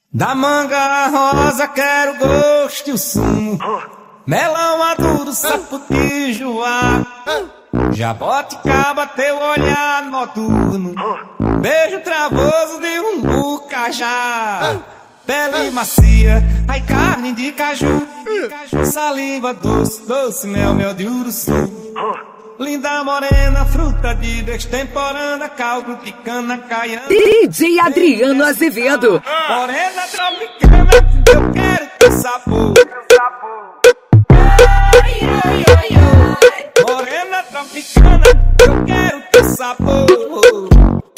Da manga rosa quero gosto e o sumo, melão maduro, saputijoá, jaboticaba teu olhar noturno, beijo travoso de um bucajá, pele macia, ai carne de caju, saliva doce, doce mel, mel de uruçu. Linda morena, fruta de destemporânea, caldo de cana caiana. DJ Adriano Azevedo. Morena tropicana, eu quero teu sabor. Morena tropicana, eu quero teu sabor.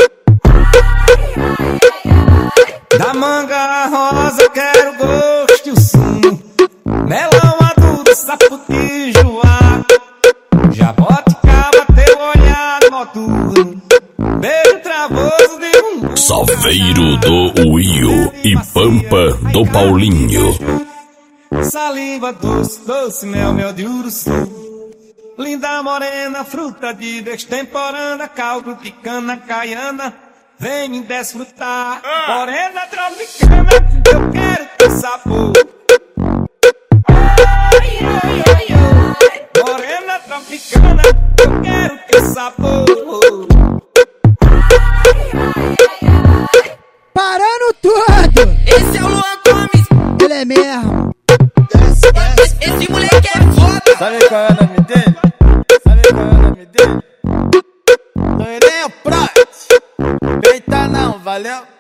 Da manga rosa quero gosto e o sumo, melão maduro, saputijoá, jaboticaba teu olhar noturno, beijo travoso de um Saveiro do Uio e Pampa do Paulinho. Saliva doce, doce mel, mel de uruçu. Linda morena, fruta de destemporânea, caldo de cana caiana, vem me desfrutar. Morena tropicana, eu quero teu sabor. Morena tropicana, eu quero teu sabor. Parando tudo! Esse é o Luan Gomes, Ele é mesmo! esse moleque é foda. Sabe qual é o nome dele? Sabe qual é o nome dele? Loirinho Prot. Peita não, valeu?